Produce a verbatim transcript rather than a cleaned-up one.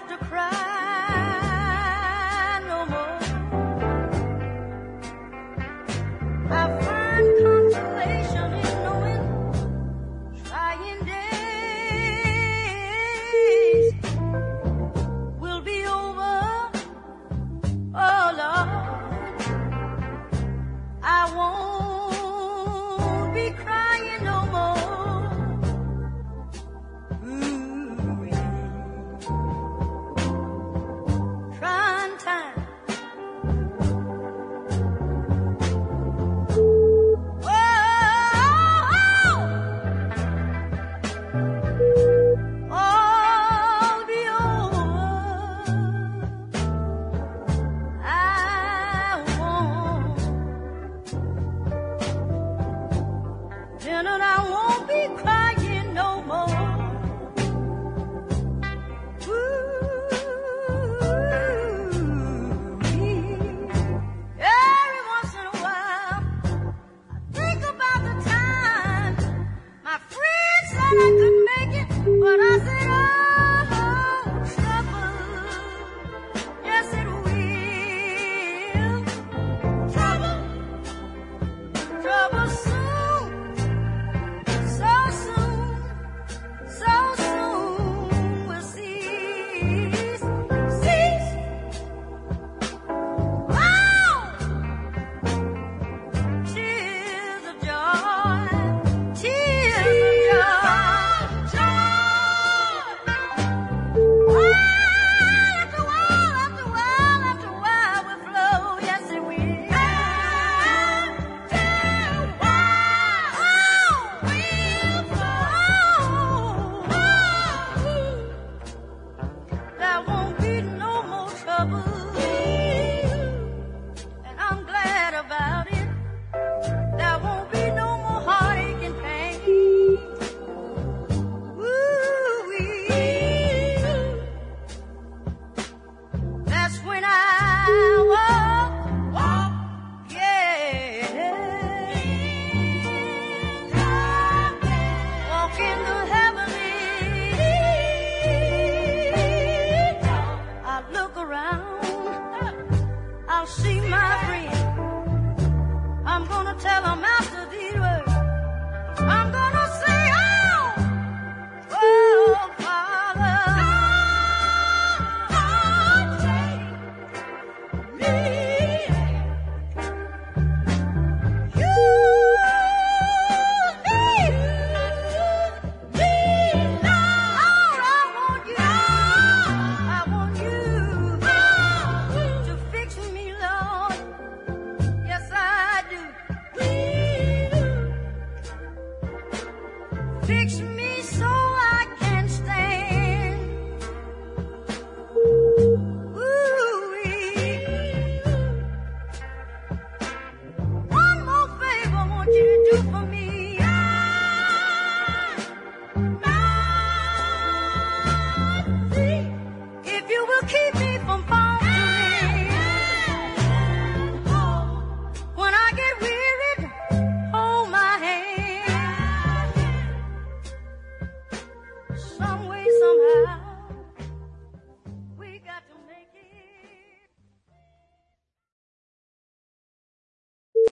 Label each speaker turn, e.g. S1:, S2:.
S1: to cry no more. I find consolation in knowing trying days will be over. Oh Lord, I won't be crying no more. Ooh, trying time. All be over. I won't, then I won't be crying no more. Ooh, every once in a while, I think about the time my friend said I could make it, but I said, oh, trouble, yes it will. Trouble, trouble soon, so soon, so soon will cease, cease. Oh, tears of joy, tears of joy, joy. While after while, after while, after while will flow, yes it will. After while, will flow. There won't be no more trouble.